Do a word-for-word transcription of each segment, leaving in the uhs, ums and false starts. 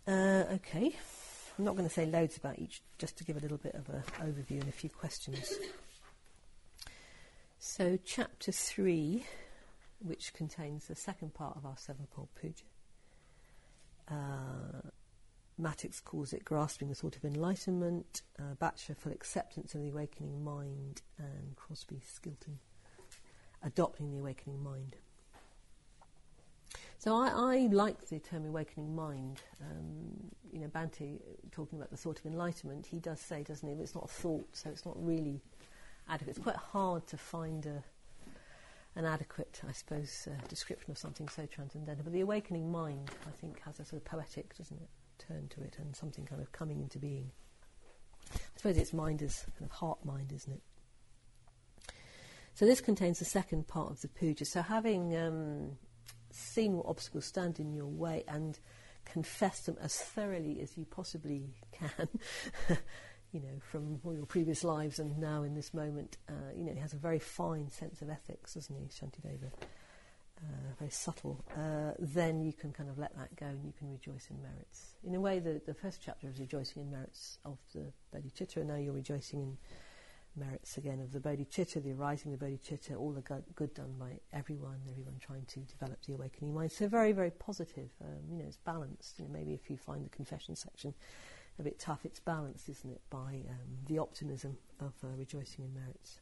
Uh, okay. I'm not going to say loads about each, just to give a little bit of an overview and a few questions. So, chapter three, which contains the second part of our seven-fold puja. Uh, Mattix calls it grasping the thought of enlightenment, uh, Batcher full acceptance of the awakening mind, and Crosby Skilton adopting the awakening mind. So I, I like the term awakening mind. Um, you know, Bhante, talking about the thought of enlightenment, he does say, doesn't he, it's not a thought, so it's not really adequate. It's quite hard to find a, an adequate, I suppose, uh, description of something so transcendental. But the awakening mind, I think, has a sort of poetic, doesn't it, turn to it, and something kind of coming into being. I suppose it's mind as kind of heart mind, isn't it? So this contains the second part of the puja. So having um, seen what obstacles stand in your way and confessed them as thoroughly as you possibly can, you know, from all your previous lives and now in this moment, uh, you know, he has a very fine sense of ethics, doesn't he, Shantideva? Uh, very subtle. Uh, then you can kind of let that go and you can rejoice in merits. In a way, the, the first chapter is rejoicing in merits of the bodhicitta, and now you're rejoicing in merits again of the bodhicitta, the arising of the bodhicitta, all the good, good done by everyone, everyone trying to develop the awakening mind. So very, very positive. Um, you know, it's balanced. You know, maybe if you find the confession section a bit tough, it's balanced, isn't it, by um, the optimism of uh, rejoicing in merits.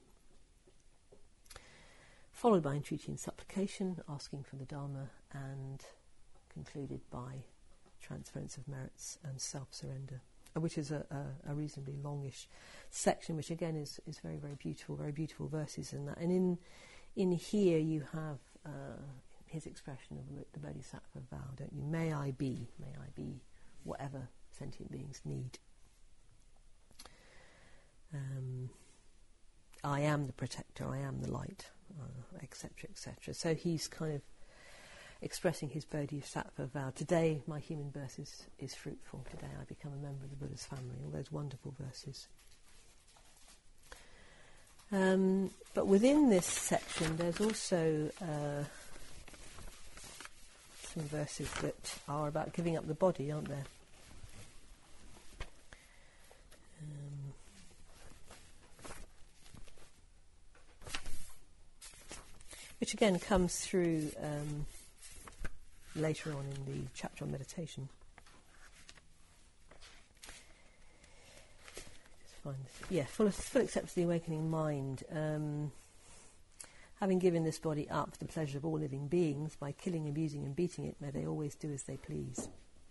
Followed by entreaty and supplication, asking for the Dharma, and concluded by transference of merits and self-surrender, which is a, a, a reasonably longish section, which again is, is very, very beautiful, very beautiful verses in that. And in in here you have uh, his expression of the Bodhisattva vow, don't you? May I be, may I be whatever sentient beings need. Um, I am the protector, I am the light, et cetera, et cetera. So he's kind of expressing his Bodhisattva vow. Today my human birth is, is fruitful. Today I become a member of the Buddha's family. All those wonderful verses. Um, but within this section there's also uh, some verses that are about giving up the body, aren't there? Um, which again comes through um, later on in the chapter on meditation. Just find this. Yeah, full, of, full acceptance of the awakening mind. Um, having given this body up for the pleasure of all living beings, by killing, abusing and beating it, may they always do as they please.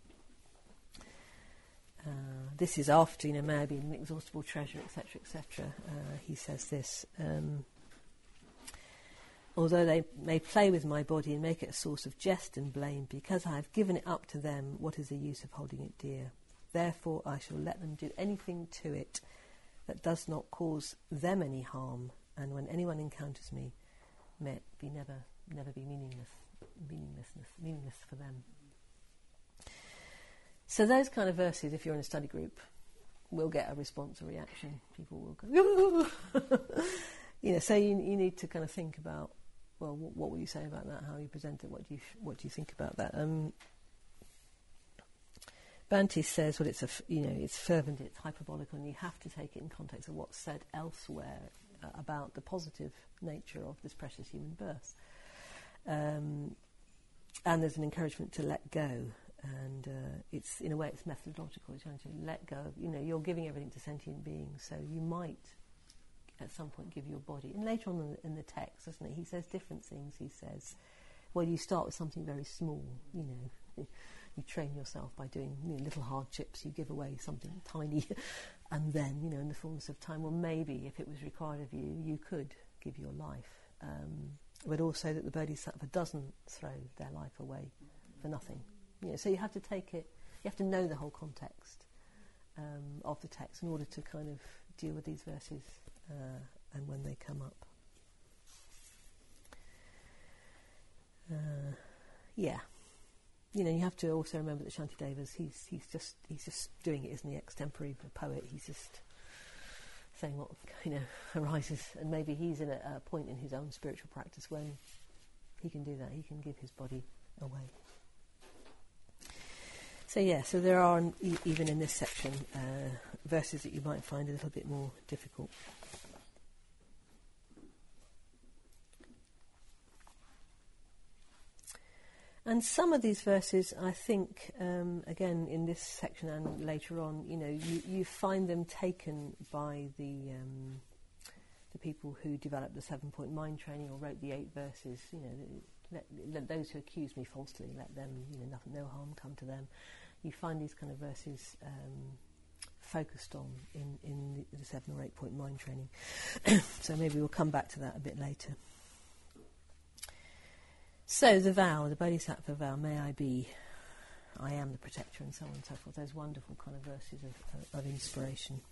Uh, this is after, you know, may I be an inexhaustible treasure, et cetera, et cetera. Uh, he says this. Um, Although they may play with my body and make it a source of jest and blame, because I have given it up to them, what is the use of holding it dear? Therefore I shall let them do anything to it that does not cause them any harm, and when anyone encounters me, may it be never, never be meaningless, meaninglessness, meaningless for them. So those kind of verses, if you're in a study group, will get a response, a reaction. People will go, you know. So you, you need to kind of think about, well, what, what will you say about that? How you present it? What do you what do you think about that? Um, Bhante says, well, it's a f- you know it's fervent, it's hyperbolical, and you have to take it in context of what's said elsewhere uh, about the positive nature of this precious human birth. Um, and there's an encouragement to let go, and uh, it's in a way it's methodological. It's trying to let go of, you know, you're giving everything to sentient beings, so you might at some point give your body. And later on in the, in the text, doesn't it, he says different things. He says, well, you start with something very small, you know, you train yourself by doing, you know, little hardships, you give away something tiny, and then, you know, in the fullness of time, well, maybe if it was required of you, you could give your life. Um, but also that the Bodhisattva doesn't throw their life away for nothing. You know, so you have to take it, you have to know the whole context um, of the text in order to kind of deal with these verses uh, and when they come up. Uh, yeah. You know, you have to also remember that Shantideva's, he's he's just he's just doing it, isn't he? Extemporary poet. He's just saying what, you know, arises, and maybe he's in a, a point in his own spiritual practice when he can do that. He can give his body away. So yeah, so there are, e- even in this section, uh, verses that you might find a little bit more difficult. And some of these verses, I think, um, again, in this section and later on, you know, you, you find them taken by the um, the people who developed the seven-point mind training or wrote the eight verses. You know, let, let those who accuse me falsely, let them, you know, nothing, no harm come to them. You find these kind of verses um, focused on in, in the, the seven or eight-point mind training. So maybe we'll come back to that a bit later. So the vow, the Bodhisattva vow, may I be, I am the protector, and so on and so forth, those wonderful kind of verses of, of, of inspiration.